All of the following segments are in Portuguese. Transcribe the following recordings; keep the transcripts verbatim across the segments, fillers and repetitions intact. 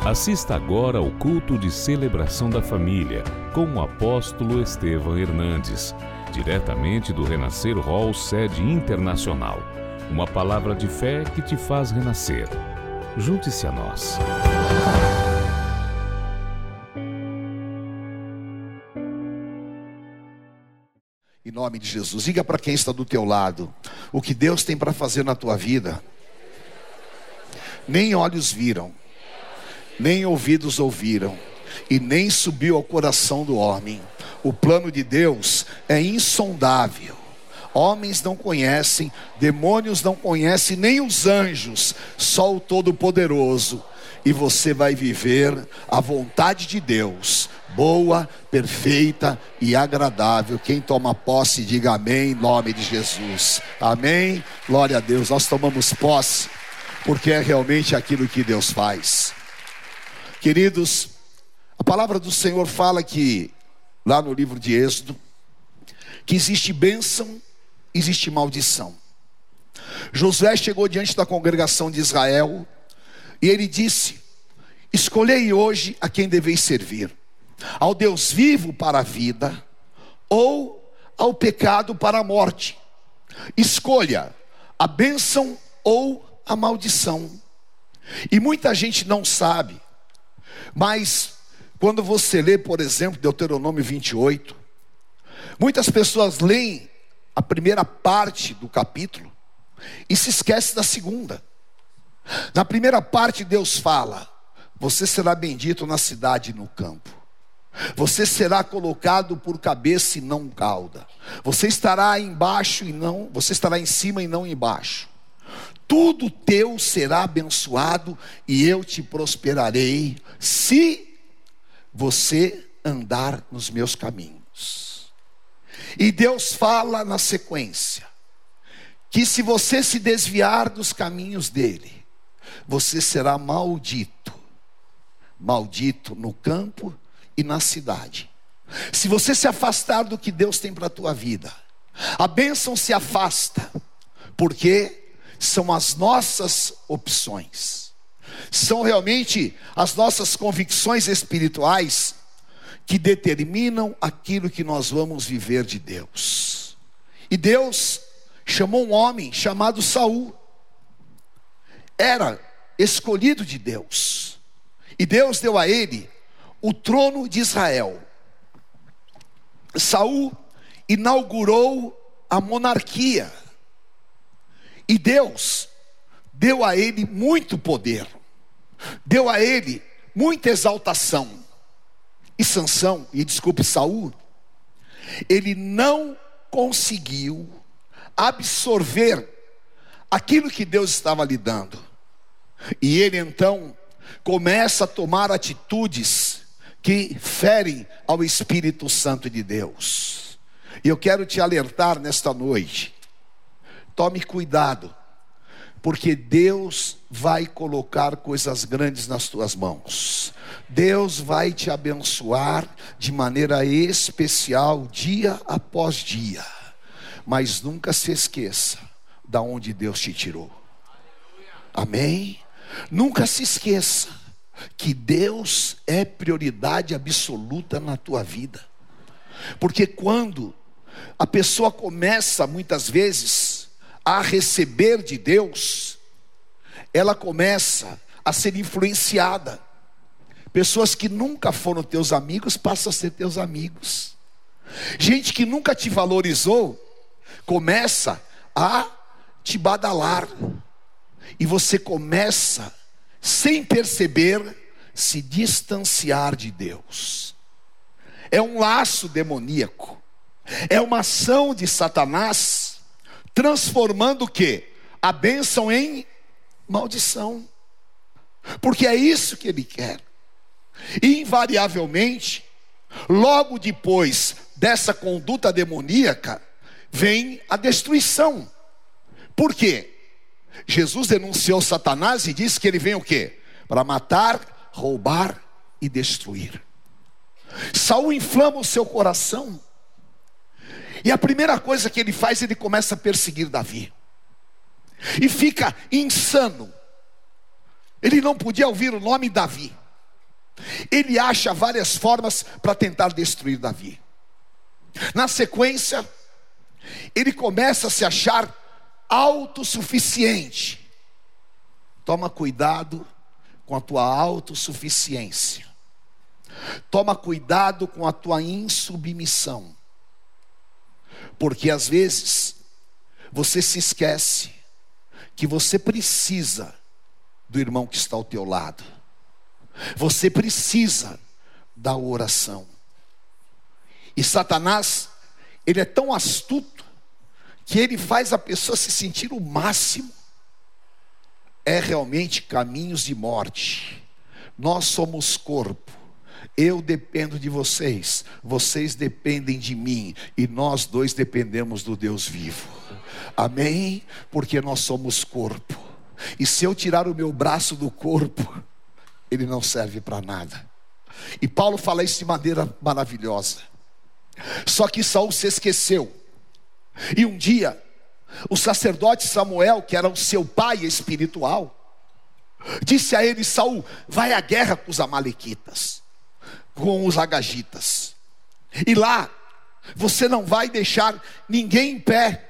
Assista agora ao culto de celebração da família com o apóstolo Estevão Hernandes, diretamente do Renascer Hall Sede Internacional. Uma palavra de fé que te faz renascer. Junte-se a nós. Em nome de Jesus, diga para quem está do teu lado: o que Deus tem para fazer na tua vida, nem olhos viram, nem ouvidos ouviram, e nem subiu ao coração do homem. O plano de Deus é insondável. Homens não conhecem, demônios não conhecem, nem os anjos, só o Todo-Poderoso. E você vai viver a vontade de Deus, boa, perfeita e agradável. Quem toma posse, diga amém, em nome de Jesus. Amém, glória a Deus. Nós tomamos posse, porque é realmente aquilo que Deus faz. Queridos, a palavra do Senhor fala que, lá no livro de Êxodo, que existe bênção, existe maldição. Josué chegou diante da congregação de Israel e ele disse: escolhei hoje a quem deveis servir, ao Deus vivo para a vida, ou ao pecado para a morte. Escolha a bênção ou a maldição. E muita gente não sabe, mas quando você lê, por exemplo, Deuteronômio vinte e oito, muitas pessoas leem a primeira parte do capítulo e se esquece da segunda. Na primeira parte Deus fala: você será bendito na cidade e no campo, você será colocado por cabeça e não cauda, você estará embaixo e não, você estará em cima e não embaixo, tudo teu será abençoado e eu te prosperarei se você andar nos meus caminhos. E Deus fala na sequência que se você se desviar dos caminhos dele, você será maldito. Maldito no campo e na cidade. Se você se afastar do que Deus tem para a tua vida, a bênção se afasta, porque são as nossas opções, são realmente as nossas convicções espirituais que determinam aquilo que nós vamos viver de Deus. E Deus chamou um homem chamado Saul. Era escolhido de Deus, e Deus deu a ele o trono de Israel. Saul inaugurou a monarquia, e Deus deu a ele muito poder, deu a ele muita exaltação. E Sansão, e desculpe, Saul, ele não conseguiu absorver aquilo que Deus estava lhe dando. E ele então começa a tomar atitudes que ferem ao Espírito Santo de Deus. E eu quero te alertar nesta noite: tome cuidado, porque Deus vai colocar coisas grandes nas tuas mãos. Deus vai te abençoar de maneira especial, dia após dia. Mas nunca se esqueça da onde Deus te tirou. Amém? Nunca se esqueça que Deus é prioridade absoluta na tua vida. Porque quando a pessoa começa muitas vezes a receber de Deus, ela começa a ser influenciada. Pessoas que nunca foram teus amigos passam a ser teus amigos. Gente que nunca te valorizou começa a te badalar, e você começa, sem perceber, se distanciar de Deus. É um laço demoníaco, é uma ação de Satanás, transformando o quê? A bênção em maldição, porque é isso que ele quer. E invariavelmente, logo depois dessa conduta demoníaca, vem a destruição. Por quê? Jesus denunciou Satanás e disse que ele vem o quê? Para matar, roubar e destruir. Saul inflama o seu coração, e a primeira coisa que ele faz, ele começa a perseguir Davi, e fica insano. Ele não podia ouvir o nome Davi, ele acha várias formas para tentar destruir Davi. Na sequência, ele começa a se achar autossuficiente. Toma cuidado com a tua autossuficiência. Toma cuidado com a tua insubmissão. Porque às vezes você se esquece que você precisa do irmão que está ao teu lado. Você precisa da oração. E Satanás, ele é tão astuto que ele faz a pessoa se sentir o máximo. É realmente caminhos de morte. Nós somos corpo. Eu dependo de vocês, vocês dependem de mim, e nós dois dependemos do Deus vivo. Amém? Porque nós somos corpo. E se eu tirar o meu braço do corpo, ele não serve para nada. E Paulo fala isso de maneira maravilhosa. Só que Saul se esqueceu. E um dia, o sacerdote Samuel, que era o seu pai espiritual, disse a ele: Saul, vai à guerra com os amalequitas, com os agagitas, e lá você não vai deixar ninguém em pé,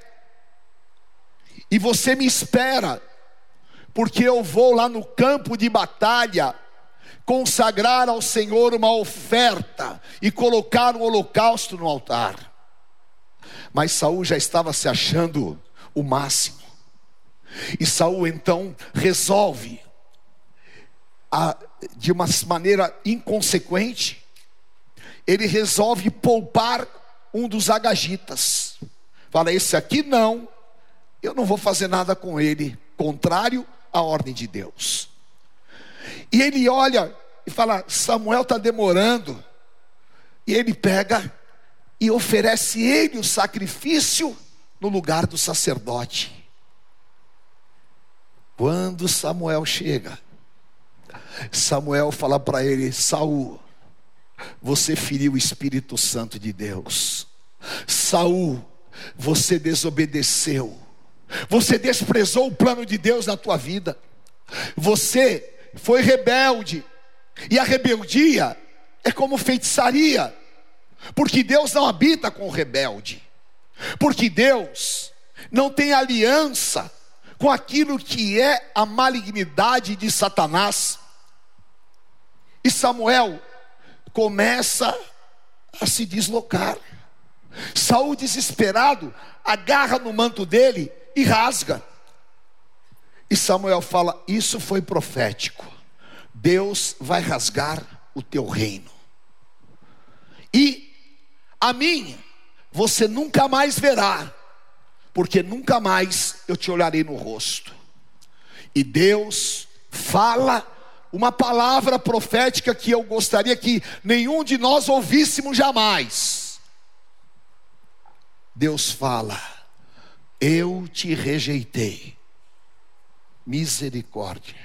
e você me espera, porque eu vou lá no campo de batalha consagrar ao Senhor uma oferta e colocar um holocausto no altar. Mas Saul já estava se achando o máximo. E Saul então resolve, a, de uma maneira inconsequente, ele resolve poupar um dos agagitas. Fala: esse aqui não, eu não vou fazer nada com ele, contrário à ordem de Deus. E ele olha e fala: Samuel está demorando. E ele pega e oferece ele o sacrifício no lugar do sacerdote. Quando Samuel chega, Samuel fala para ele: Saul, você feriu o Espírito Santo de Deus. Saul, você desobedeceu. Você desprezou o plano de Deus na tua vida. Você foi rebelde. E a rebeldia é como feitiçaria. Porque Deus não habita com o rebelde. Porque Deus não tem aliança com aquilo que é a malignidade de Satanás. E Samuel começa a se deslocar. Saul, desesperado, agarra no manto dele e rasga. E Samuel fala: isso foi profético. Deus vai rasgar o teu reino. E a mim você nunca mais verá, porque nunca mais eu te olharei no rosto. E Deus fala uma palavra profética que eu gostaria que nenhum de nós ouvíssemos jamais. Deus fala: eu te rejeitei. Misericórdia.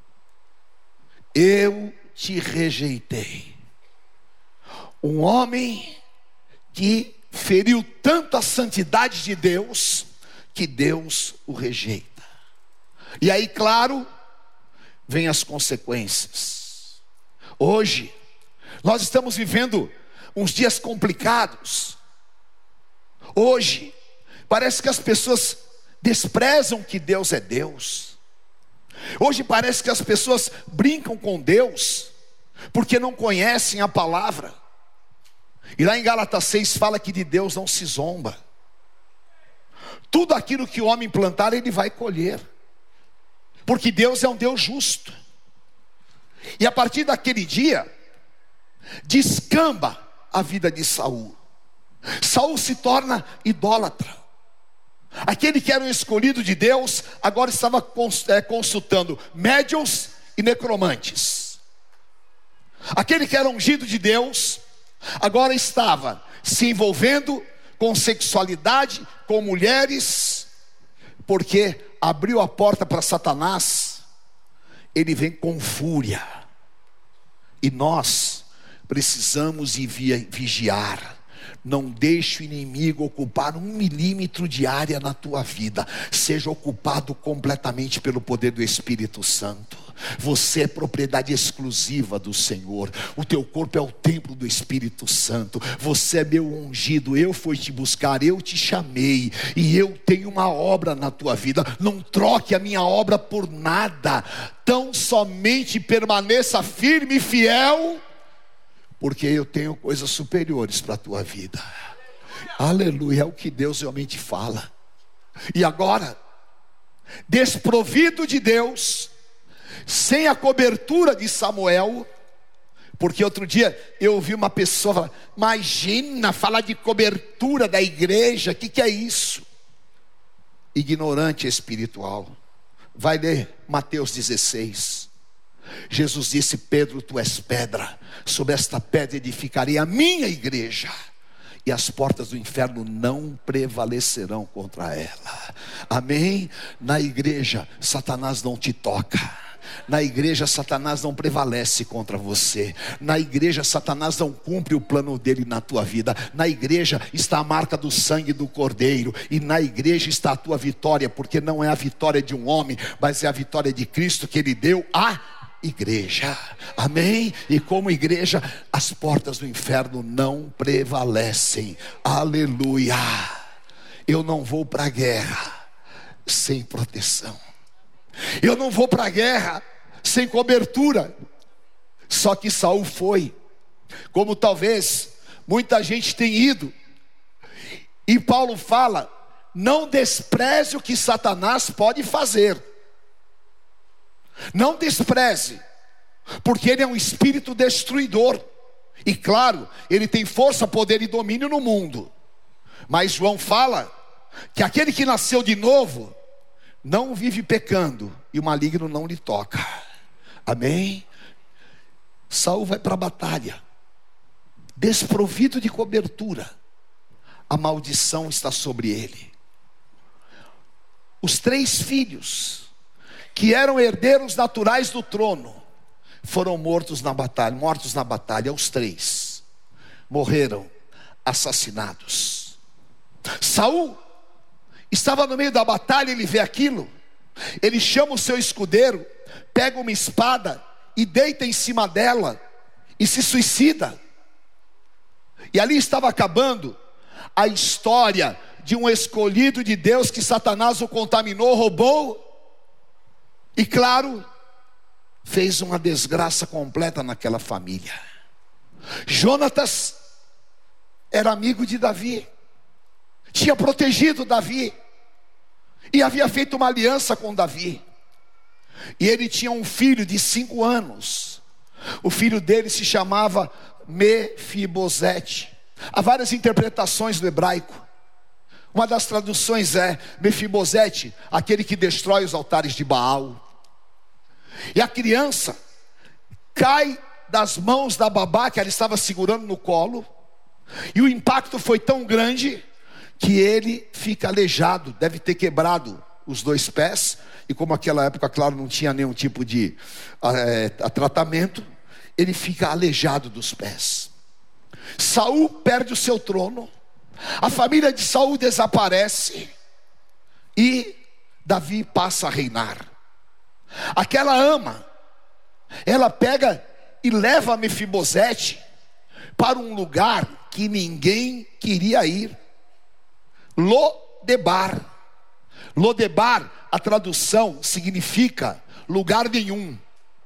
Eu te rejeitei. Um homem que feriu tanto a santidade de Deus, que Deus o rejeita. E aí, claro, vem as consequências. Hoje nós estamos vivendo uns dias complicados. Hoje parece que as pessoas desprezam que Deus é Deus. Hoje parece que as pessoas brincam com Deus porque não conhecem a palavra. E lá em Gálatas seis fala que de Deus não se zomba. Tudo aquilo que o homem plantar, ele vai colher. Porque Deus é um Deus justo. E a partir daquele dia, descamba a vida de Saul. Saul se torna idólatra. Aquele que era o escolhido de Deus, agora estava consultando médiuns e necromantes. Aquele que era ungido de Deus, agora estava se envolvendo com sexualidade, com mulheres, porque abriu a porta para Satanás. Ele vem com fúria. E nós precisamos vigiar, Não deixe o inimigo ocupar um milímetro de área na tua vida. Seja ocupado completamente pelo poder do Espírito Santo. Você é propriedade exclusiva do Senhor. O teu corpo é o templo do Espírito Santo. Você é meu ungido. Eu fui te buscar, eu te chamei, e eu tenho uma obra na tua vida. Não troque a minha obra por nada. Tão somente permaneça firme e fiel, porque eu tenho coisas superiores para a tua vida. Aleluia, é o que Deus realmente fala. E agora, desprovido de Deus, sem a cobertura de Samuel, porque outro dia eu ouvi uma pessoa falar: imagina falar de cobertura da igreja, o que, que é isso? Ignorante espiritual. Vai ler Mateus dezesseis. Jesus disse: Pedro, tu és pedra, sobre esta pedra edificarei a minha igreja, e as portas do inferno não prevalecerão contra ela. Amém? Na igreja Satanás não te toca. Na igreja Satanás não prevalece contra você. Na igreja Satanás não cumpre o plano dele na tua vida. Na igreja está a marca do sangue do Cordeiro, e na igreja está a tua vitória, porque não é a vitória de um homem, mas é a vitória de Cristo, que ele deu a igreja. Amém? E como igreja, as portas do inferno não prevalecem. Aleluia. Eu não vou para a guerra sem proteção. Eu não vou para a guerra sem cobertura. Só que Saul foi, como talvez muita gente tenha ido. E Paulo fala: não despreze o que Satanás pode fazer. Não despreze, porque ele é um espírito destruidor. E claro, ele tem força, poder e domínio no mundo. Mas João fala que aquele que nasceu de novo não vive pecando, e o maligno não lhe toca. Amém? Saul vai para a batalha, desprovido de cobertura. A maldição está sobre ele. Os três filhos, que eram herdeiros naturais do trono, foram mortos na batalha. Mortos na batalha, os três morreram assassinados. Saul estava no meio da batalha, ele vê aquilo. Ele chama o seu escudeiro, pega uma espada e deita em cima dela e se suicida. E ali estava acabando a história de um escolhido de Deus que Satanás o contaminou, roubou, e claro, fez uma desgraça completa naquela família. Jonatas era amigo de Davi, tinha protegido Davi, e havia feito uma aliança com Davi. E ele tinha um filho de cinco anos. O filho dele se chamava Mefibosete. Há várias interpretações do hebraico. Uma das traduções é Mefibosete, aquele que destrói os altares de Baal. E a criança cai das mãos da babá que ela estava segurando no colo, e o impacto foi tão grande que ele fica aleijado, deve ter quebrado os dois pés. E como naquela época, claro, não tinha nenhum tipo de é, tratamento, ele fica aleijado dos pés. Saul perde o seu trono, a família de Saul desaparece, e Davi passa a reinar. Aquela ama, ela pega e leva Mefibosete para um lugar que ninguém queria ir. Lodebar. Lodebar, a tradução significa lugar nenhum,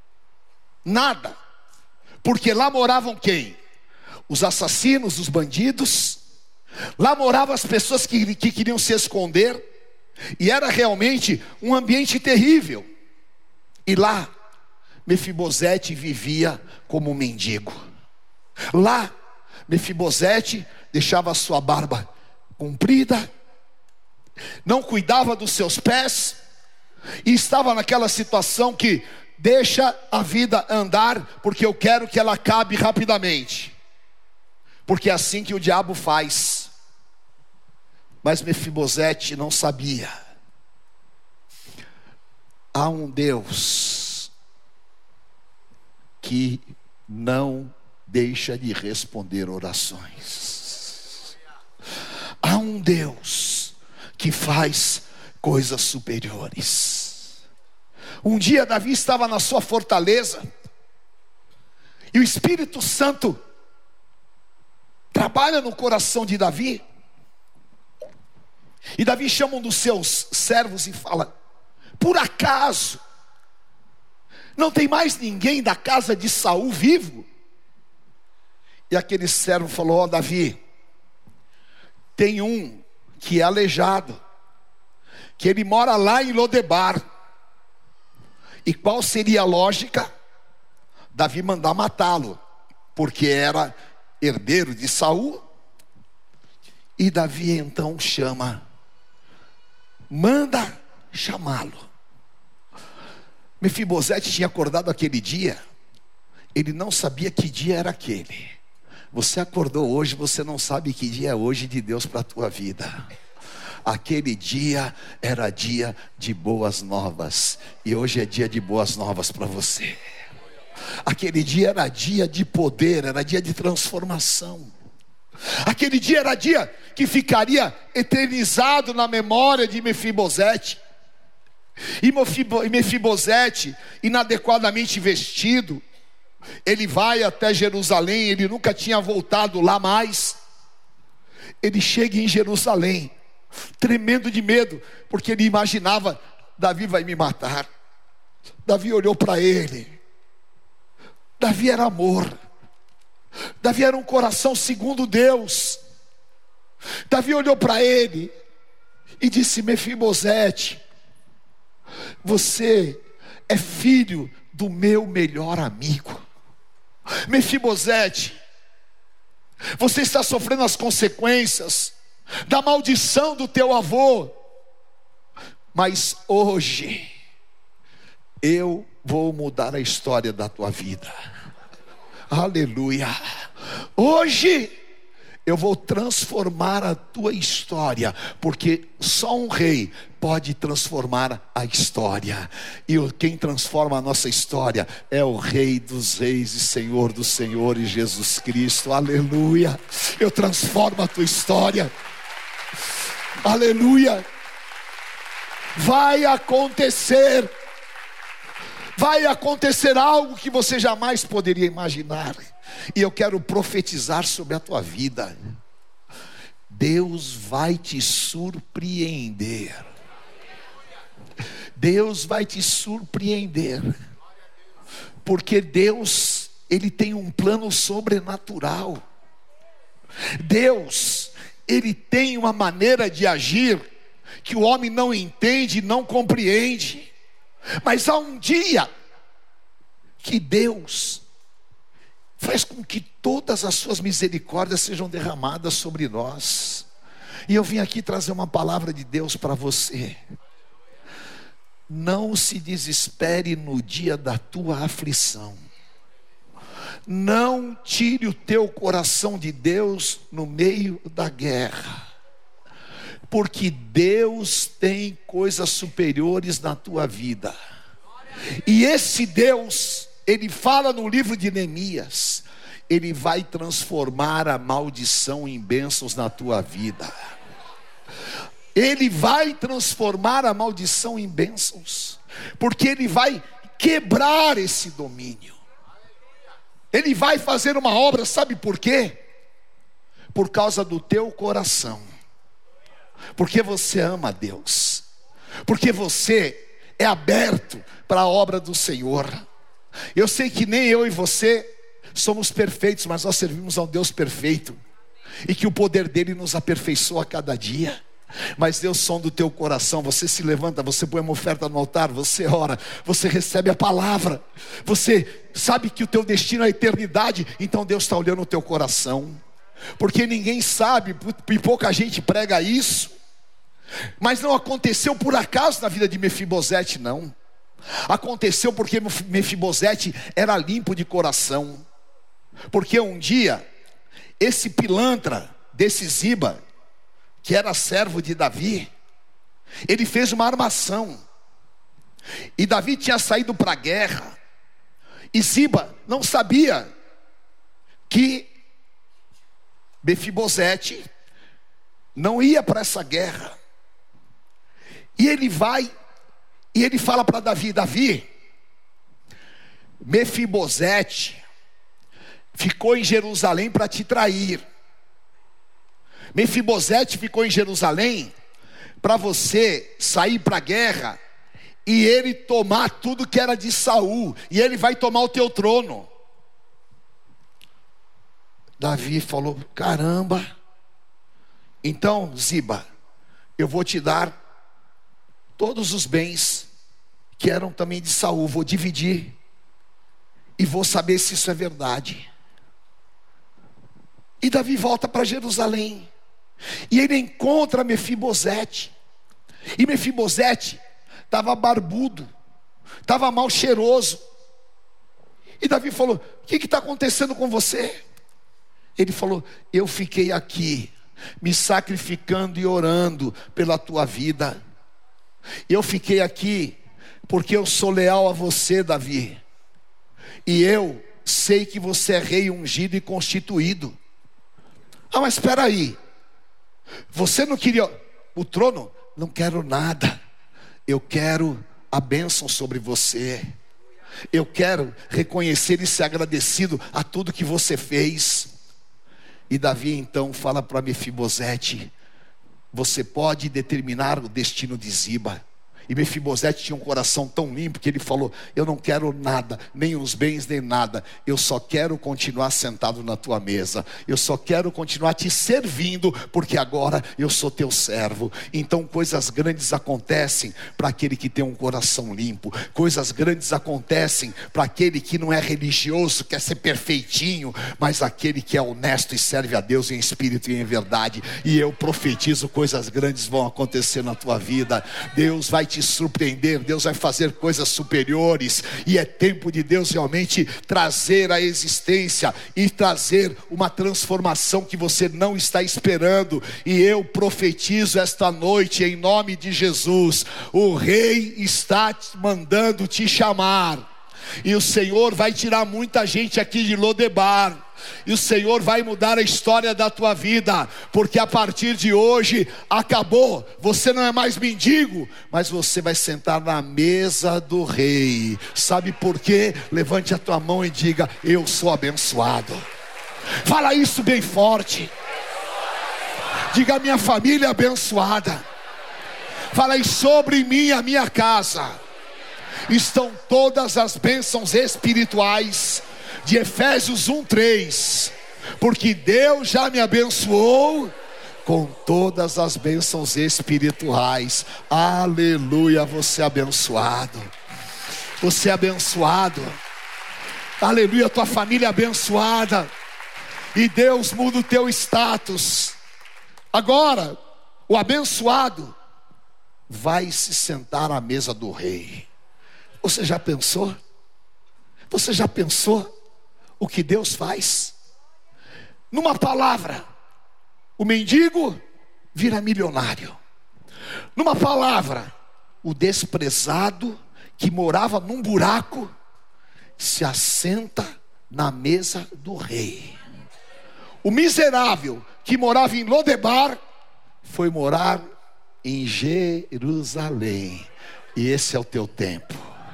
nada. Porque lá moravam quem? Os assassinos, os bandidos. Lá moravam as pessoas que, que queriam se esconder. E era realmente um ambiente terrível. E lá Mefibosete vivia como um mendigo. Lá Mefibosete deixava a sua barba comprida, não cuidava dos seus pés, e estava naquela situação que deixa a vida andar, porque eu quero que ela acabe rapidamente, porque é assim que o diabo faz. Mas Mefibosete não sabia. Há um Deus que não deixa de responder orações. um Deus que faz coisas superiores. Um dia Davi estava na sua fortaleza, e o Espírito Santo trabalha no coração de Davi. E Davi chama um dos seus servos e fala: por acaso não tem mais ninguém da casa de Saul vivo? E aquele servo falou: ó oh, Davi, tem um que é aleijado, que ele mora lá em Lodebar. E qual seria a lógica? Davi mandar matá-lo, porque era herdeiro de Saul. E Davi então chama, manda chamá-lo. Mefibosete tinha acordado aquele dia, ele não sabia que dia era aquele. Você acordou hoje, você não sabe que dia é hoje de Deus para a tua vida. Aquele dia era dia de boas novas, e hoje é dia de boas novas para você. Aquele dia era dia de poder, era dia de transformação. Aquele dia era dia que ficaria eternizado na memória de Mefibosete. E Mefibosete, inadequadamente vestido, ele vai até Jerusalém. Ele nunca tinha voltado lá mais. Ele chega em Jerusalém, tremendo de medo, porque ele imaginava: Davi vai me matar. Davi olhou para ele. Davi era amor. Davi era um coração segundo Deus. Davi olhou para ele e disse: Mefibosete, você é filho do meu melhor amigo. Mefibosete, você está sofrendo as consequências da maldição do teu avô, mas hoje eu vou mudar a história da tua vida. Aleluia. Hoje eu vou transformar a tua história, porque só um rei pode transformar a história. E quem transforma a nossa história é o Rei dos Reis e Senhor dos Senhores, Jesus Cristo. Aleluia. Eu transformo a tua história. Aleluia. Vai acontecer. Vai acontecer algo que você jamais poderia imaginar. E eu quero profetizar sobre a tua vida. Deus vai te surpreender. Deus vai te surpreender. Porque Deus, Ele tem um plano sobrenatural. Deus, Ele tem uma maneira de agir que o homem não entende, não compreende. Mas há um dia que Deus faz com que todas as suas misericórdias sejam derramadas sobre nós. E eu vim aqui trazer uma palavra de Deus para você. Não se desespere no dia da tua aflição. Não tire o teu coração de Deus no meio da guerra. Porque Deus tem coisas superiores na tua vida. E esse Deus, Ele fala no livro de Neemias, Ele vai transformar a maldição em bênçãos na tua vida. Ele vai transformar a maldição em bênçãos, porque Ele vai quebrar esse domínio. Ele vai fazer uma obra, sabe por quê? Por causa do teu coração. Porque você ama a Deus. Porque você é aberto para a obra do Senhor. Eu sei que nem eu e você somos perfeitos, mas nós servimos a um Deus perfeito, e que o poder dele nos aperfeiçoa a cada dia. Mas Deus sonda o teu coração. Você se levanta, você põe uma oferta no altar, você ora, você recebe a palavra, você sabe que o teu destino é a eternidade. Então Deus está olhando o teu coração. Porque ninguém sabe, e pouca gente prega isso. Mas não aconteceu por acaso na vida de Mefibosete, não. Aconteceu porque Mefibosete era limpo de coração. Porque um dia, esse pilantra desse Ziba, que era servo de Davi, ele fez uma armação. E Davi tinha saído para a guerra. E Ziba não sabia que Mefibosete não ia para essa guerra. E ele vai, e ele fala para Davi: Davi, Mefibosete ficou em Jerusalém para te trair. Mefibosete ficou em Jerusalém para você sair para a guerra e ele tomar tudo que era de Saul, e ele vai tomar o teu trono. Davi falou: caramba, então Ziba, eu vou te dar todos os bens que eram também de Saul, vou dividir e vou saber se isso é verdade. E Davi volta para Jerusalém e ele encontra Mefibosete. E Mefibosete estava barbudo, estava mal cheiroso. E Davi falou: o que está acontecendo com você? Ele falou: eu fiquei aqui me sacrificando e orando pela tua vida. Eu fiquei aqui porque eu sou leal a você, Davi. E eu sei que você é rei ungido e constituído. Ah, mas espera aí, você não queria o trono? Não quero nada. Eu quero a bênção sobre você. Eu quero reconhecer e ser agradecido a tudo que você fez. E Davi então fala para Mefibosete: você pode determinar o destino de Ziba. E Mefibosete tinha um coração tão limpo que ele falou: eu não quero nada, nem os bens, nem nada. Eu só quero continuar sentado na tua mesa. Eu só quero continuar te servindo, porque agora eu sou teu servo. Então coisas grandes acontecem para aquele que tem um coração limpo. Coisas grandes acontecem para aquele que não é religioso, quer ser perfeitinho, mas aquele que é honesto e serve a Deus em espírito e em verdade. E eu profetizo: coisas grandes vão acontecer na tua vida. Deus vai te surpreender, Deus vai fazer coisas superiores, e é tempo de Deus realmente trazer a existência e trazer uma transformação que você não está esperando. E eu profetizo esta noite em nome de Jesus: o rei está te mandando te chamar, e o Senhor vai tirar muita gente aqui de Lodebar. E o Senhor vai mudar a história da tua vida, porque a partir de hoje acabou. Você não é mais mendigo, mas você vai sentar na mesa do rei. Sabe por quê? Levante a tua mão e diga: eu sou abençoado. Fala isso bem forte. Diga: minha família é abençoada. Fala aí: sobre mim e a minha casa estão todas as bênçãos espirituais de Efésios um, três, porque Deus já me abençoou com todas as bênçãos espirituais. Aleluia, você é abençoado. Você é abençoado. Aleluia, tua família é abençoada. E Deus muda o teu status. Agora, o abençoado vai se sentar à mesa do rei. Você já pensou? Você já pensou o que Deus faz? Numa palavra, o mendigo vira milionário. Numa palavra, o desprezado que morava num buraco se assenta na mesa do rei. O miserável que morava em Lodebar foi morar em Jerusalém. E esse é o teu tempo.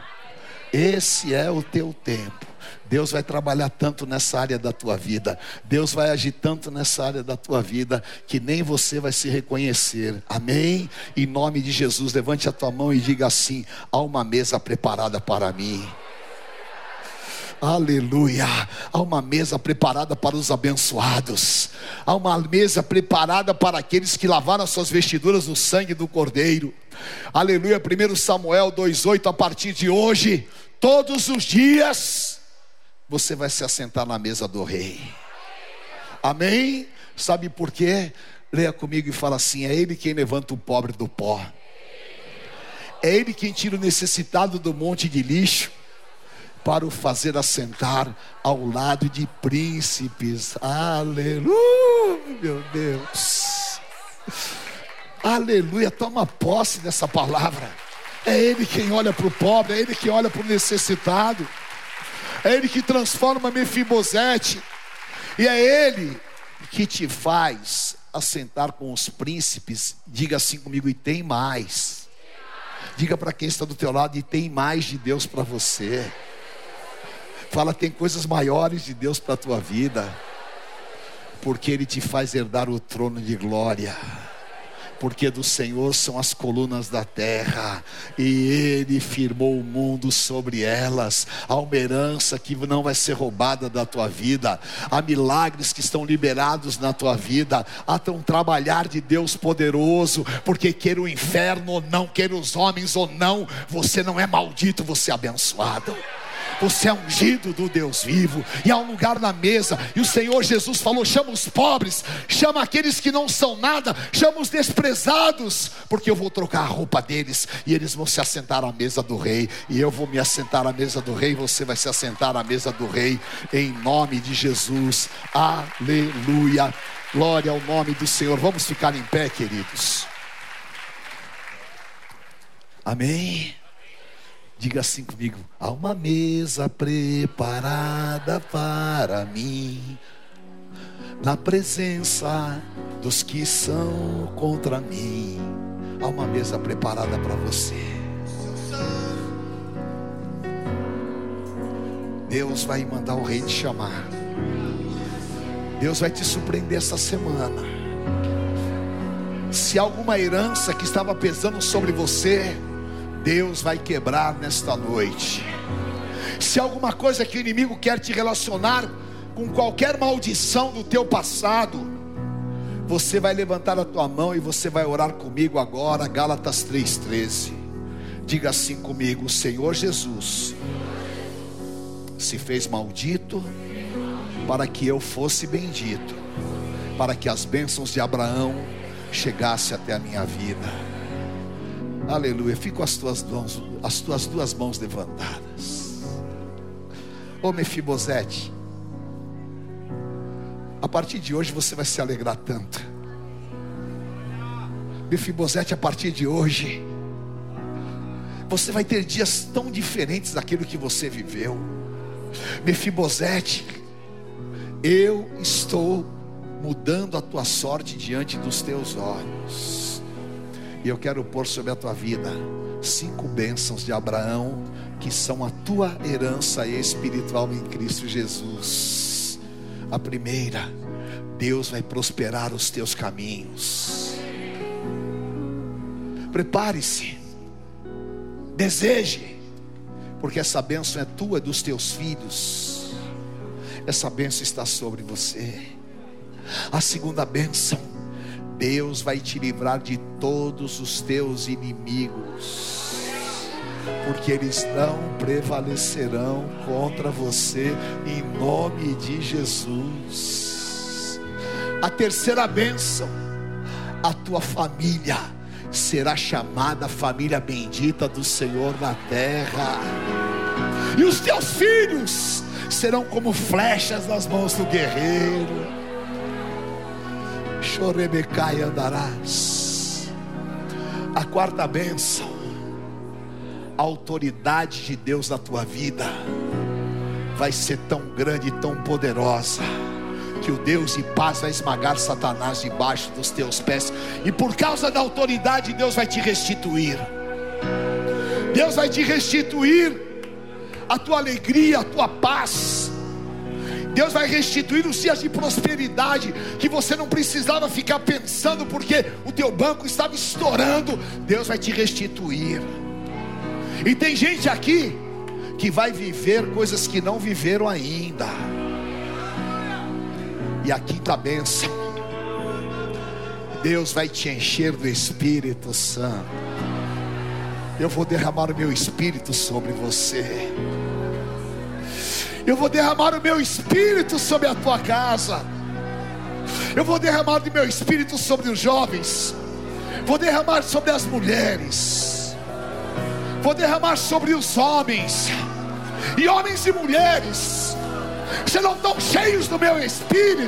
Esse é o teu tempo. Deus vai trabalhar tanto nessa área da tua vida, Deus vai agir tanto nessa área da tua vida, que nem você vai se reconhecer. Amém? Em nome de Jesus, levante a tua mão e diga assim: há uma mesa preparada para mim. Aleluia. Há uma mesa preparada para os abençoados. Há uma mesa preparada para aqueles que lavaram as suas vestiduras no sangue do Cordeiro. Aleluia. primeiro Samuel dois, oito. A partir de hoje, todos os dias, você vai se assentar na mesa do rei. Amém? Sabe por quê? Leia comigo e fala assim: é Ele quem levanta o pobre do pó. É Ele quem tira o necessitado do monte de lixo, para o fazer assentar ao lado de príncipes. Aleluia, meu Deus. Aleluia, toma posse dessa palavra. É Ele quem olha para o pobre, é Ele quem olha para o necessitado. É Ele que transforma Mefibosete. E é Ele que te faz assentar com os príncipes. Diga assim comigo: e tem mais. Diga para quem está do teu lado: e tem mais de Deus para você. Fala: tem coisas maiores de Deus para a tua vida, porque Ele te faz herdar o trono de glória. Porque do Senhor são as colunas da terra, e Ele firmou o mundo sobre elas. Há uma herança que não vai ser roubada da tua vida. Há milagres que estão liberados na tua vida. Há um trabalhar de Deus poderoso. Porque queira o inferno ou não, queira os homens ou não, você não é maldito, você é abençoado. Você é ungido do Deus vivo. E há um lugar na mesa. E o Senhor Jesus falou: chama os pobres, chama aqueles que não são nada, chama os desprezados, porque eu vou trocar a roupa deles, e eles vão se assentar à mesa do rei. E eu vou me assentar à mesa do rei, e você vai se assentar à mesa do rei, em nome de Jesus. Aleluia. Glória ao nome do Senhor. Vamos ficar em pé, queridos. Amém. Diga assim comigo: há uma mesa preparada para mim, na presença dos que são contra mim. Há uma mesa preparada para você. Deus vai mandar o rei te chamar. Deus vai te surpreender essa semana. Se há alguma herança que estava pesando sobre você, Deus vai quebrar nesta noite. Se alguma coisa que o inimigo quer te relacionar com qualquer maldição do teu passado, você vai levantar a tua mão e você vai orar comigo agora. Gálatas três, treze. Diga assim comigo: o Senhor Jesus se fez maldito para que eu fosse bendito, para que as bênçãos de Abraão chegassem até a minha vida. Aleluia. Fica com as tuas mãos, as tuas duas mãos levantadas. Ô Mefibosete, a partir de hoje você vai se alegrar tanto. Mefibosete, a partir de hoje você vai ter dias tão diferentes daquilo que você viveu. Mefibosete, eu estou mudando a tua sorte diante dos teus olhos. E eu quero pôr sobre a tua vida cinco bênçãos de Abraão, que são a tua herança espiritual em Cristo Jesus. A primeira: Deus vai prosperar os teus caminhos. Prepare-se, deseje, porque essa bênção é tua, é dos teus filhos. Essa bênção está sobre você. A segunda bênção: Deus vai te livrar de todos os teus inimigos, porque eles não prevalecerão contra você, em nome de Jesus. A terceira bênção: a tua família será chamada família bendita do Senhor na terra, e os teus filhos serão como flechas nas mãos do guerreiro. Chorebecai andarás. A quarta bênção: a autoridade de Deus na tua vida vai ser tão grande e tão poderosa, que o Deus de paz vai esmagar Satanás debaixo dos teus pés. E por causa da autoridade, Deus vai te restituir. Deus vai te restituir a tua alegria, a tua paz. Deus vai restituir os dias de prosperidade que você não precisava ficar pensando porque o teu banco estava estourando. Deus vai te restituir. E tem gente aqui que vai viver coisas que não viveram ainda. E a quinta bênção: Deus vai te encher do Espírito Santo. Eu vou derramar o meu Espírito sobre você. Eu vou derramar o meu Espírito sobre a tua casa. Eu vou derramar o meu Espírito sobre os jovens. Vou derramar sobre as mulheres. Vou derramar sobre os homens. E homens e mulheres serão tão cheios do meu Espírito.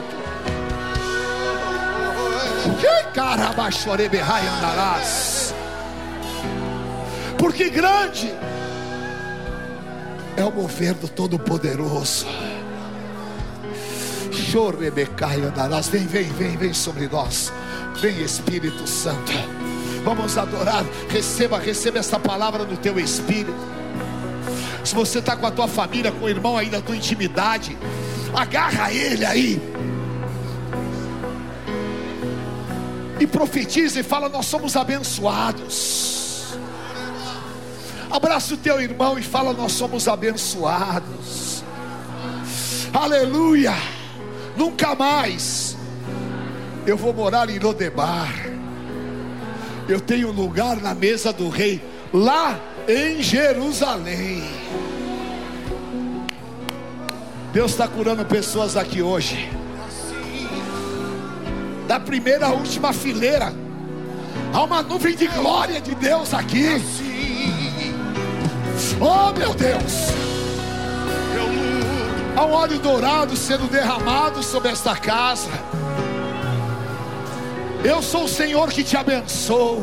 Porque grande é o mover do Todo-Poderoso. Vem, vem, vem, vem sobre nós. Vem, Espírito Santo. Vamos adorar. Receba, receba essa palavra do teu Espírito. Se você está com a tua família, com o irmão aí da tua intimidade, agarra ele aí e profetiza e fala: nós somos abençoados. Abraça o teu irmão e fala: nós somos abençoados. Aleluia. Nunca mais eu vou morar em Lodebar. Eu tenho lugar na mesa do rei, lá em Jerusalém. Deus está curando pessoas aqui hoje, da primeira à última fileira. Há uma nuvem de glória de Deus aqui. Oh meu Deus, há um óleo dourado sendo derramado sobre esta casa. Eu sou o Senhor que te abençoo.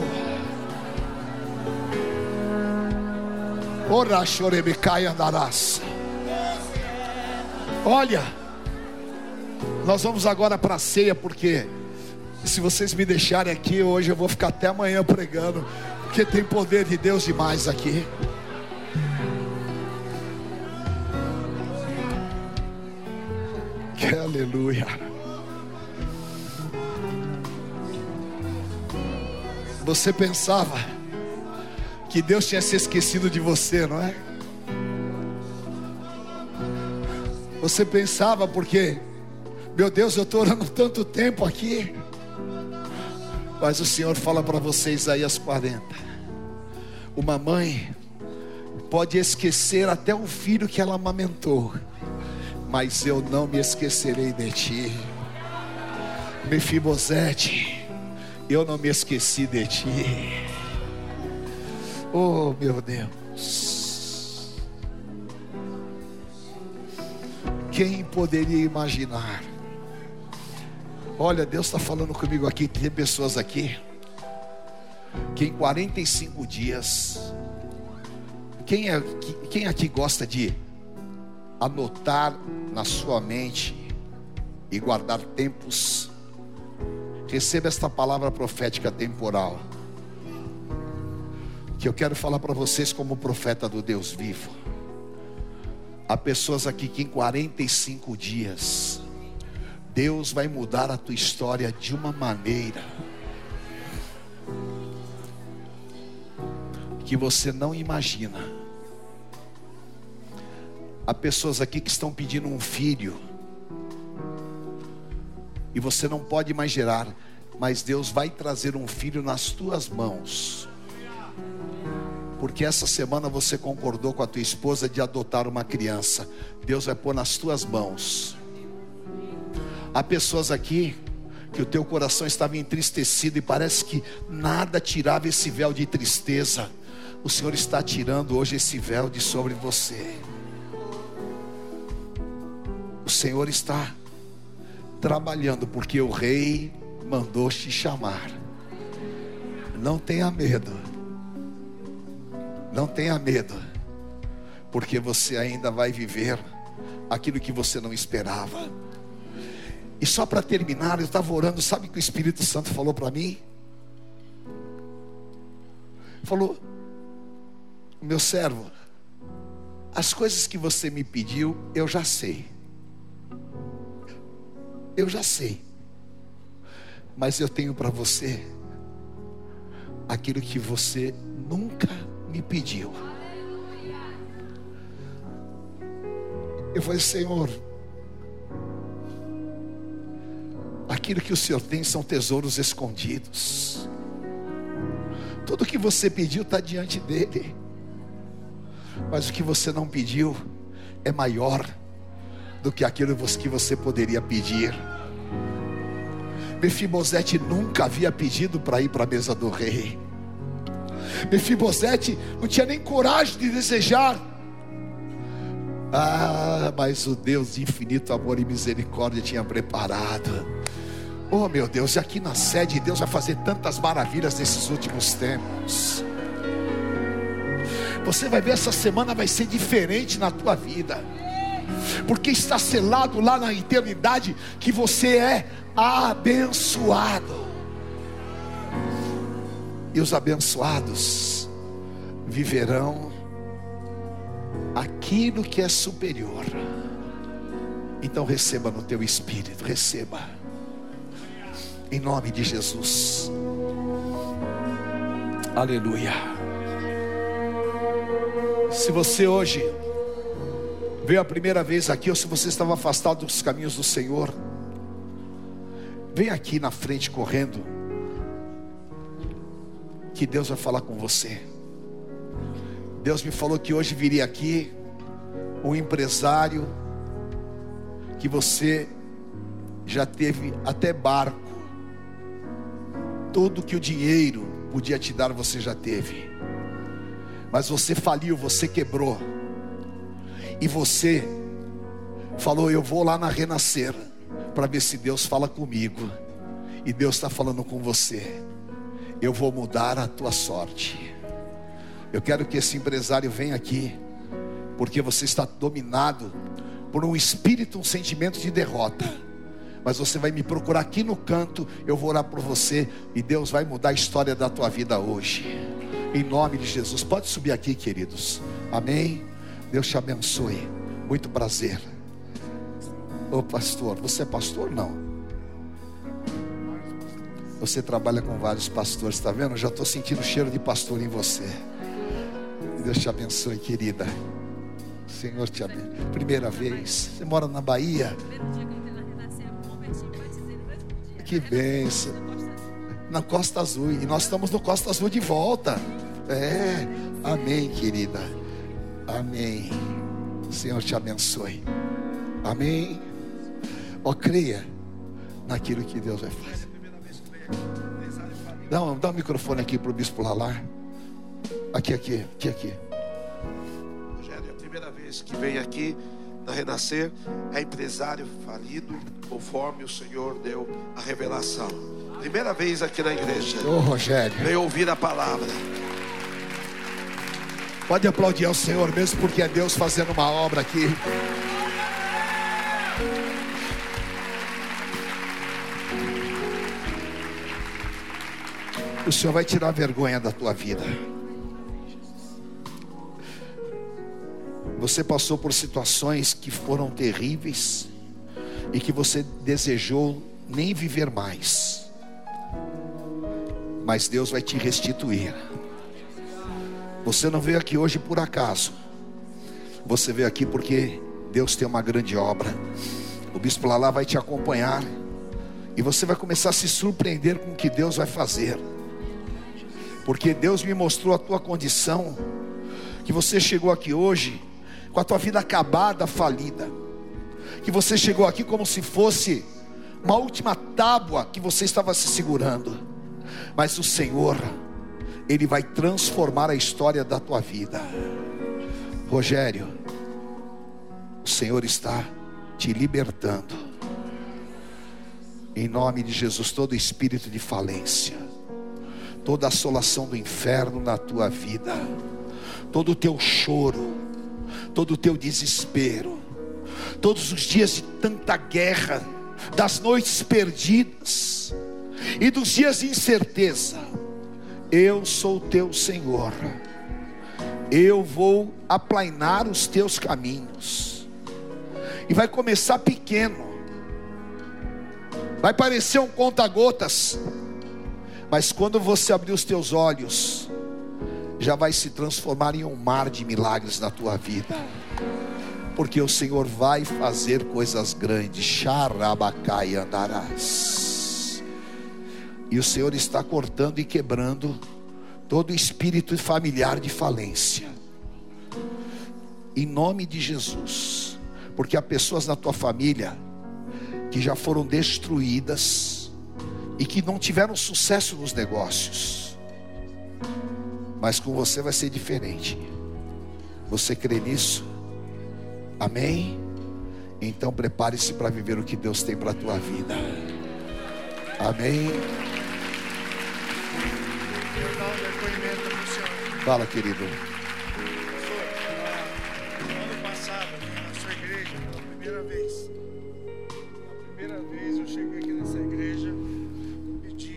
Ora, chorebecai andarás. Olha, nós vamos agora para a ceia, porque se vocês me deixarem aqui hoje, eu vou ficar até amanhã pregando, porque tem poder de Deus demais aqui. Que aleluia. Você pensava que Deus tinha se esquecido de você, não é? Você pensava, porque, meu Deus, eu estou orando tanto tempo aqui. Mas o Senhor fala para você, Isaías quarenta: uma mãe pode esquecer até o filho que ela amamentou, mas eu não me esquecerei de ti. Mefibosete, eu não me esqueci de ti. Oh meu Deus, quem poderia imaginar? Olha, Deus está falando comigo aqui. Tem pessoas aqui que em quarenta e cinco dias, quem, é, quem aqui gosta de anotar na sua mente e guardar tempos? Receba esta palavra profética temporal, que eu quero falar para vocês como profeta do Deus vivo. Há pessoas aqui que em quarenta e cinco dias Deus vai mudar a tua história de uma maneira que você não imagina. Há pessoas aqui que estão pedindo um filho e você não pode mais gerar, mas Deus vai trazer um filho nas tuas mãos, porque essa semana você concordou com a tua esposa de adotar uma criança. Deus vai pôr nas tuas mãos. Há pessoas aqui que o teu coração estava entristecido e parece que nada tirava esse véu de tristeza. O Senhor está tirando hoje esse véu de sobre você. O Senhor está trabalhando, porque o Rei mandou te chamar. Não tenha medo. Não tenha medo, porque você ainda vai viver aquilo que você não esperava. E só para terminar, eu estava orando, sabe o que o Espírito Santo falou para mim? Falou: meu servo, as coisas que você me pediu, eu já sei. Eu já sei. Mas eu tenho para você aquilo que você nunca me pediu. Eu falei: Senhor, aquilo que o Senhor tem são tesouros escondidos. Tudo que você pediu está diante dele, mas o que você não pediu é maior do que aquilo que você poderia pedir. Mefibosete nunca havia pedido para ir para a mesa do rei. Mefibosete não tinha nem coragem de desejar. Ah, mas o Deus de infinito amor e misericórdia tinha preparado. Oh meu Deus, e aqui na sede Deus vai fazer tantas maravilhas nesses últimos tempos. Você vai ver, essa semana vai ser diferente na tua vida. porque está selado lá na eternidade que você é abençoado. E os abençoados viverão aquilo que é superior. Então receba no teu espírito, receba, em nome de Jesus. Aleluia. Se você hoje veio a primeira vez aqui, ou se você estava afastado dos caminhos do Senhor, vem aqui na frente correndo, que Deus vai falar com você. Deus me falou que hoje viria aqui um empresário que você já teve até barco, tudo que o dinheiro podia te dar você já teve, mas você faliu, você quebrou, e você falou: eu vou lá na Renascer para ver se Deus fala comigo. E Deus está falando com você: eu vou mudar a tua sorte. Eu quero que esse empresário venha aqui, porque você está dominado por um espírito, um sentimento de derrota. Mas você vai me procurar aqui no canto, eu vou orar por você, e Deus vai mudar a história da tua vida hoje, em nome de Jesus. Pode subir aqui, queridos. Amém. Deus te abençoe. Muito prazer. Ô pastor, você é pastor? Não. Você trabalha com vários pastores, está vendo? Já estou sentindo o cheiro de pastor em você. Deus te abençoe, querida. O Senhor te abençoe. Primeira vez. Você mora na Bahia? Que bênção. Na Costa Azul. E nós estamos no Costa Azul de volta. É. Amém, querida. Amém. O Senhor te abençoe. Amém. Ó, creia naquilo que Deus vai fazer. Dá, dá um microfone aqui para o bispo Lalar. Aqui, aqui, aqui, aqui. Rogério, é a primeira vez que vem aqui na Renascer. É empresário falido, conforme o Senhor deu a revelação. Primeira vez aqui na igreja. Ô, Rogério, veio ouvir a palavra. Pode aplaudir ao Senhor mesmo, porque é Deus fazendo uma obra aqui. O Senhor vai tirar a vergonha da tua vida. Você passou por situações que foram terríveis e que você desejou nem viver mais, mas Deus vai te restituir. Você não veio aqui hoje por acaso. Você veio aqui porque Deus tem uma grande obra. O bispo Lalá vai te acompanhar, e você vai começar a se surpreender com o que Deus vai fazer. Porque Deus me mostrou a tua condição, que você chegou aqui hoje com a tua vida acabada, falida, que você chegou aqui como se fosse uma última tábua que você estava se segurando. Mas o Senhor, Ele vai transformar a história da tua vida. Rogério, o Senhor está te libertando, em nome de Jesus. Todo espírito de falência, toda assolação do inferno na tua vida, todo o teu choro, todo o teu desespero, todos os dias de tanta guerra, das noites perdidas e dos dias de incerteza, eu sou o teu Senhor. Eu vou aplainar os teus caminhos. E vai começar pequeno, vai parecer um conta-gotas, mas quando você abrir os teus olhos, já vai se transformar em um mar de milagres na tua vida. Porque o Senhor vai fazer coisas grandes. Xarabacai andarás. E o Senhor está cortando e quebrando todo espírito familiar de falência, em nome de Jesus. Porque há pessoas na tua família que já foram destruídas e que não tiveram sucesso nos negócios, mas com você vai ser diferente. Você crê nisso? Amém? Então prepare-se para viver o que Deus tem para a tua vida. Amém? Fala, querido. Pastor, ano passado, na sua igreja, primeira vez. A primeira vez eu cheguei aqui nessa igreja, eu pedi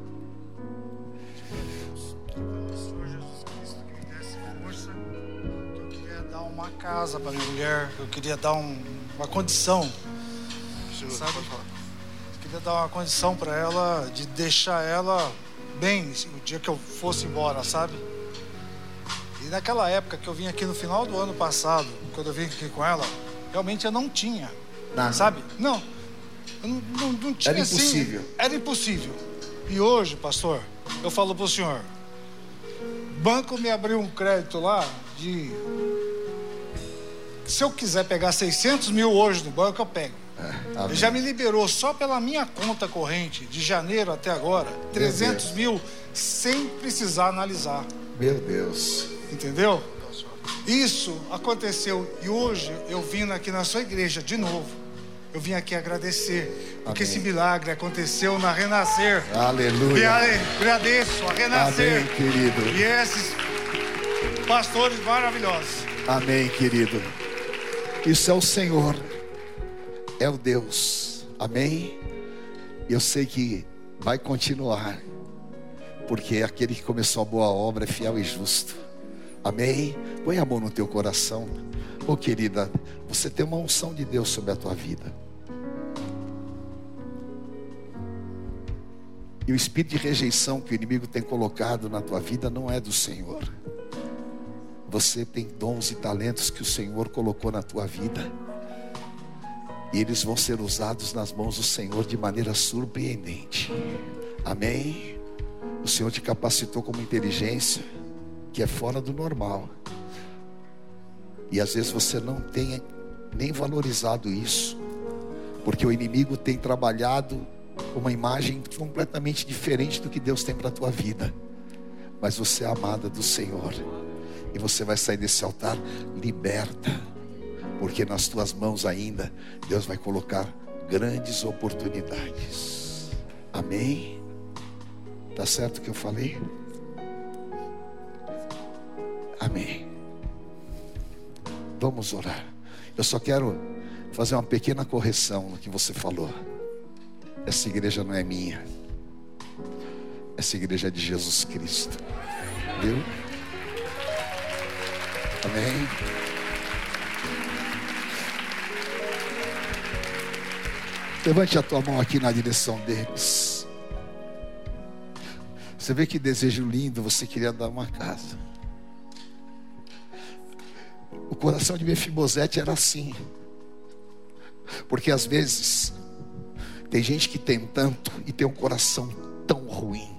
a Deus, pelo Senhor Jesus Cristo, que me desse força, que eu queria dar uma casa para minha mulher, eu queria dar um, uma condição, sabe? Eu queria dar uma condição para ela, de deixar ela bem o dia que eu fosse embora, sabe? E naquela época que eu vim aqui no final do ano passado, quando eu vim aqui com ela, realmente eu não tinha, nada. Sabe? Não, eu não, não, não tinha. Era impossível. Assim, era impossível. E hoje, pastor, eu falo pro senhor, o banco me abriu um crédito lá de... Se eu quiser pegar seiscentos mil hoje no banco, eu pego. É, ele já me liberou só pela minha conta corrente, de janeiro até agora, trezentos mil, sem precisar analisar. Meu Deus. Entendeu? Isso aconteceu e hoje eu vim aqui na sua igreja de novo. Eu vim aqui agradecer, porque Amém. Esse milagre aconteceu na Renascer. Aleluia. E agradeço a Renascer. Amém, querido. E esses pastores maravilhosos. Amém, querido. Isso é o Senhor, é o Deus. Amém. Eu sei que vai continuar, porque aquele que começou a boa obra é fiel e justo. Amém? Põe a mão no teu coração. Ô querida, você tem uma unção de Deus sobre a tua vida. E o espírito de rejeição que o inimigo tem colocado na tua vida não é do Senhor. Você tem dons e talentos que o Senhor colocou na tua vida, e eles vão ser usados nas mãos do Senhor de maneira surpreendente. Amém? O Senhor te capacitou com uma inteligência que é fora do normal, e às vezes você não tem nem valorizado isso, porque o inimigo tem trabalhado uma imagem completamente diferente do que Deus tem para a tua vida. Mas você é amada do Senhor, e você vai sair desse altar liberta, porque nas tuas mãos ainda Deus vai colocar grandes oportunidades. Amém? Tá certo o que eu falei? Amém. Vamos orar. Eu só quero fazer uma pequena correção no que você falou. Essa igreja não é minha, essa igreja é de Jesus Cristo. Viu? Amém. Levante a tua mão aqui na direção deles. Você vê que desejo lindo. Você queria dar uma casa. O coração de Mefibosete era assim, porque às vezes tem gente que tem tanto e tem um coração tão ruim,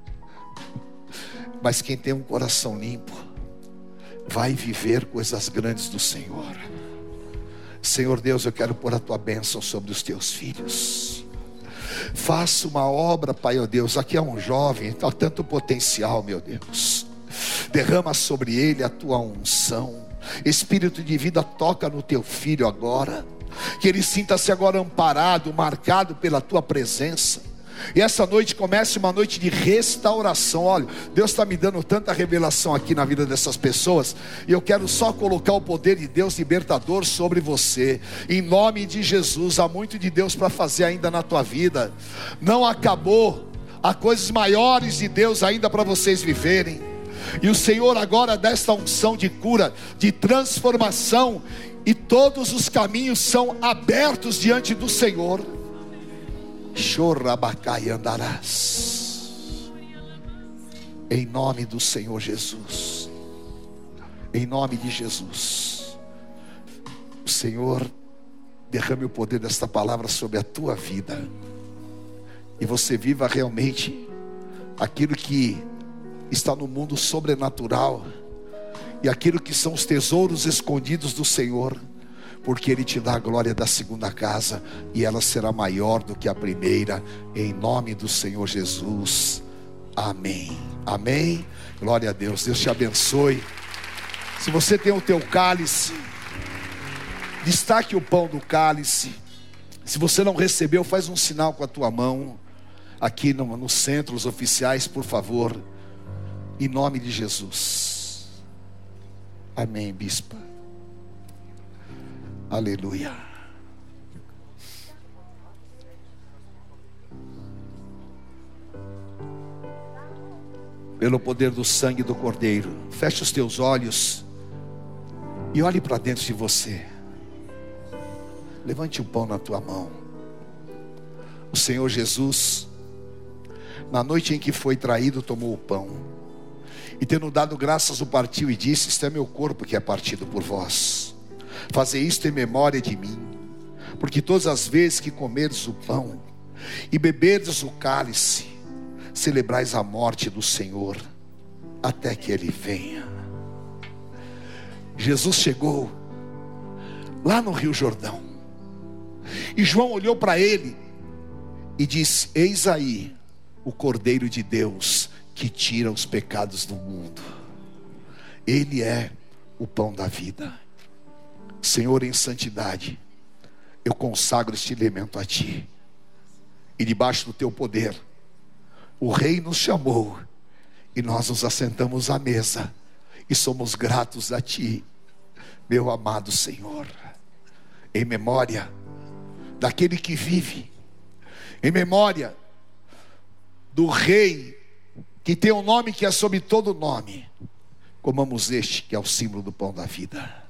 mas quem tem um coração limpo vai viver coisas grandes do Senhor. Senhor Deus, eu quero pôr a tua bênção sobre os teus filhos. Faça uma obra, Pai, ó Deus. Aqui é um jovem, há tanto potencial, meu Deus. Derrama sobre ele a tua unção. Espírito de vida, toca no teu filho agora, que ele sinta-se agora amparado, marcado pela tua presença. E essa noite comece uma noite de restauração. Olha, Deus está me dando tanta revelação aqui na vida dessas pessoas, e eu quero só colocar o poder de Deus libertador sobre você. Em nome de Jesus, há muito de Deus para fazer ainda na tua vida. Não acabou, há coisas maiores de Deus ainda para vocês viverem. E o Senhor agora dá esta unção de cura, de transformação, e todos os caminhos são abertos diante do Senhor. Chorabacai andarás, em nome do Senhor Jesus, em nome de Jesus. O Senhor derrame o poder desta palavra sobre a tua vida, e você viva realmente aquilo que está no mundo sobrenatural, e aquilo que são os tesouros escondidos do Senhor, porque Ele te dá a glória da segunda casa, e ela será maior do que a primeira, em nome do Senhor Jesus. Amém. Amém. Glória a Deus. Deus te abençoe. Se você tem o teu cálice, destaque o pão do cálice. Se você não recebeu, faz um sinal com a tua mão aqui no, no centro, os oficiais, por favor, em nome de Jesus. Amém, bispa. Aleluia. pelo poder do sangue do Cordeiro. Feche os teus olhos e olhe para dentro de você. Levante o pão na tua mão. O Senhor Jesus, na noite em que foi traído, tomou o pão, e tendo dado graças, o partiu e disse: isto é meu corpo que é partido por vós. Fazei isto em memória de mim. Porque todas as vezes que comerdes o pão e beberdes o cálice, celebrais a morte do Senhor até que Ele venha. Jesus chegou lá no Rio Jordão, e João olhou para ele e disse: eis aí o Cordeiro de Deus que tira os pecados do mundo. Ele é o pão da vida. Senhor, em santidade, eu consagro este elemento a Ti, e debaixo do Teu poder, o Rei nos chamou, e nós nos assentamos à mesa, e somos gratos a Ti, meu amado Senhor, em memória daquele que vive, em memória do Rei que tem um nome que é sobre todo nome. Comamos este que é o símbolo do pão da vida.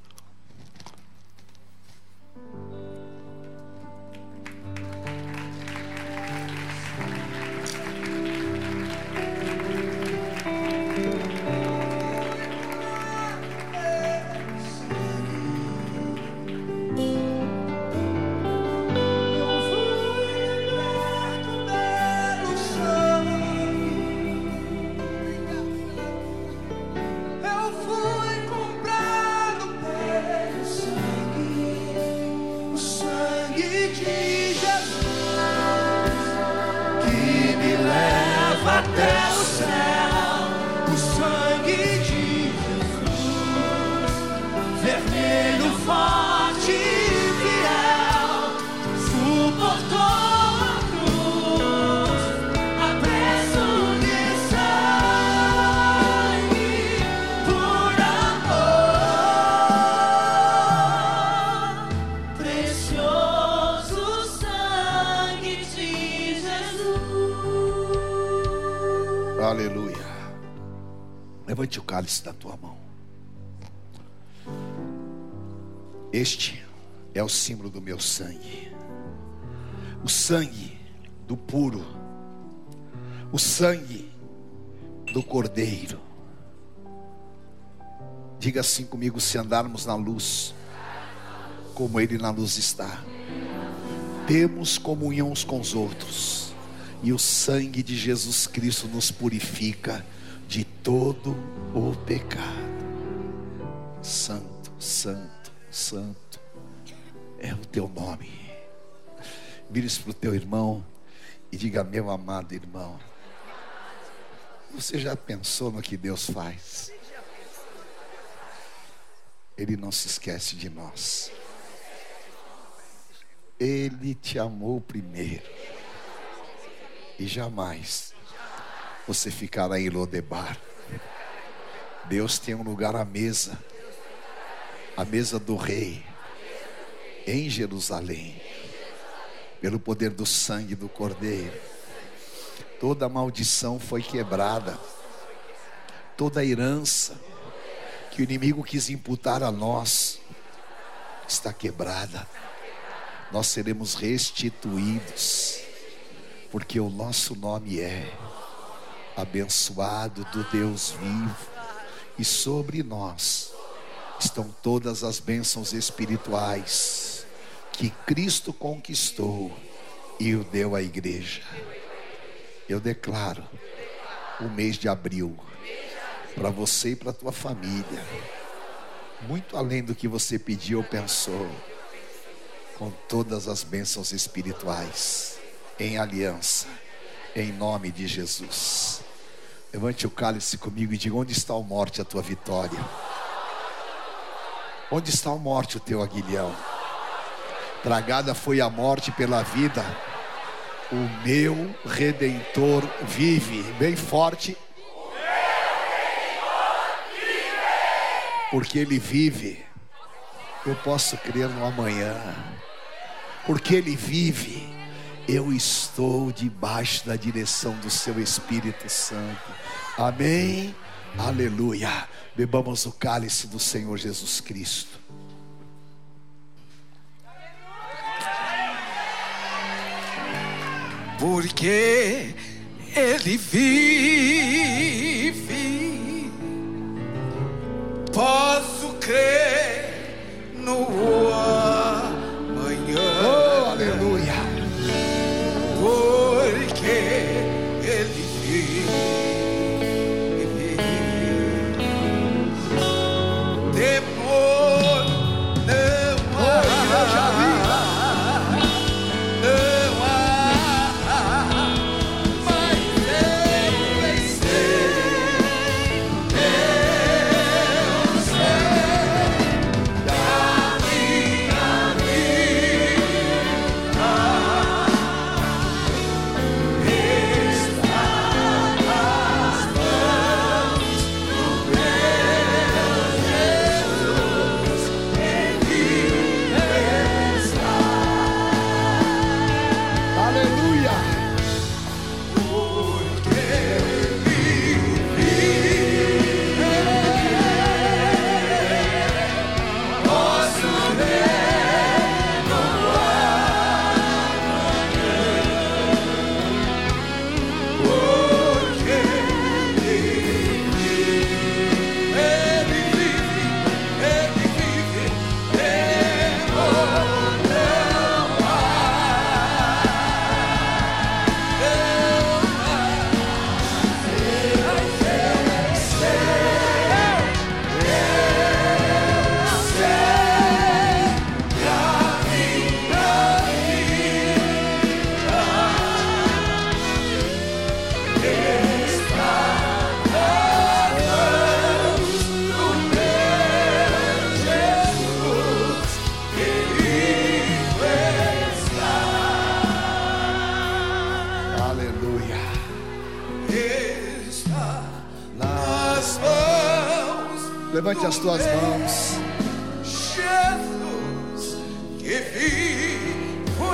Aleluia. Levante o cálice da tua mão. Este é o símbolo do meu sangue, o sangue do puro, o sangue do Cordeiro. Diga assim comigo: se andarmos na luz, como Ele na luz está, temos comunhão uns com os outros, e o sangue de Jesus Cristo nos purifica de todo o pecado. Santo, santo, santo é o teu nome. Vire-se para o teu irmão e diga: meu amado irmão, você já pensou no que Deus faz? Ele não se esquece de nós. Ele te amou primeiro, e jamais você ficará em Lodebar. Deus tem um lugar à mesa, a mesa do Rei, em Jerusalém, pelo poder do sangue do Cordeiro. Toda maldição foi quebrada, toda a herança que o inimigo quis imputar a nós está quebrada. Nós seremos restituídos, porque o nosso nome é abençoado do Deus vivo, e sobre nós estão todas as bênçãos espirituais que Cristo conquistou e o deu à igreja. Eu declaro o mês de abril para você e para a tua família, muito além do que você pediu ou pensou, com todas as bênçãos espirituais em aliança, em nome de Jesus. Levante o cálice comigo e diga: onde está a morte, a tua vitória? Onde está a morte, o teu aguilhão? Tragada foi a morte pela vida, o meu Redentor vive. Bem forte. Porque Ele vive, eu posso crer no amanhã. Porque Ele vive, eu estou debaixo da direção do seu Espírito Santo. Amém? Aleluia. Bebamos o cálice do Senhor Jesus Cristo. Porque Ele vive, posso crer no amanhã. Oh, aleluia. Porque Ele vive, temor não há, não há, mas eu vencer, eu sei da minha vida está nas mãos do meu Jesus, Ele está. Aleluia. Porque Ele vive, posso ver no amanhã. Porque Ele vive, Ele vive, Ele vive, temor não há. Aleluia. Está nas mãos. Levante as tuas mãos. Jesus, que vivo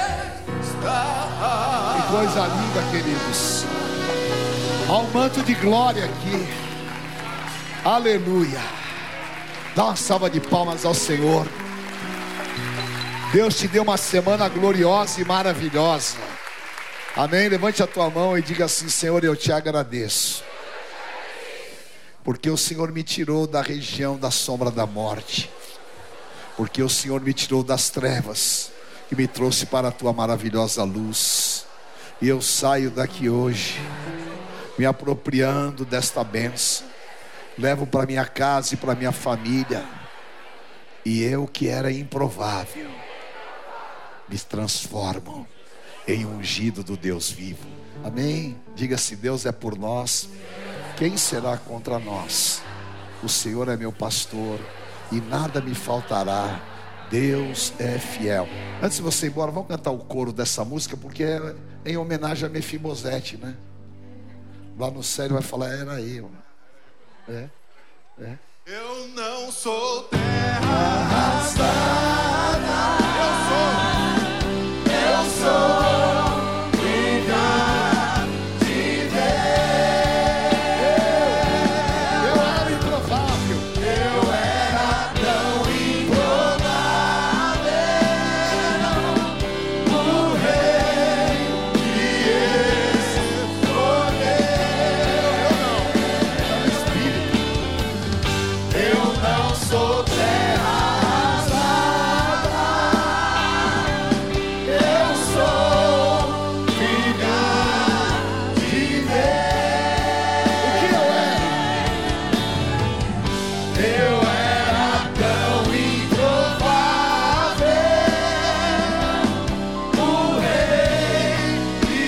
está. Que coisa linda, queridos. Há um manto de glória aqui. Aleluia. Dá uma salva de palmas ao Senhor. Deus te deu uma semana gloriosa e maravilhosa. Amém? Levante a tua mão e diga assim: Senhor, eu te agradeço, porque o Senhor me tirou da região da sombra da morte, porque o Senhor me tirou das trevas e me trouxe para a tua maravilhosa luz. E eu saio daqui hoje me apropriando desta bênção, levo para minha casa e para minha família, e eu que era improvável me transformo em ungido do Deus vivo. Amém? Diga-se: Deus é por nós, quem será contra nós? O Senhor é meu pastor e nada me faltará. Deus é fiel. Antes de você ir embora, vamos cantar o coro dessa música, porque é em homenagem a Mefibosete, né? Lá no céu vai falar: era eu. É, é. Eu não sou terra arrastada. Eu sou, eu sou filha de Deus. Eu era improvável. Eu era tão improvável. O rei que escolheu. Eu não sou terra arrasada. Eu sou filha de Deus. O que eu era? Eu era tão improvável. O rei que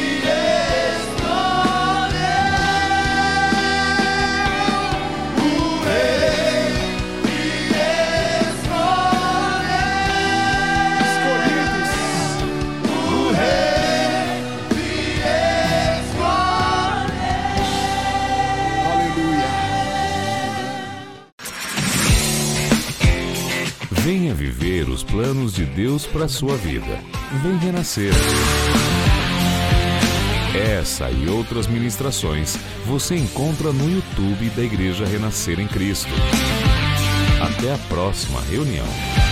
escolheu. O rei que escolheu. Escolhidos. O rei que escolheu. Aleluia. Venha viver os planos de Deus para a sua vida. Vem renascer. Essa e outras ministrações você encontra no YouTube da Igreja Renascer em Cristo. Até a próxima reunião.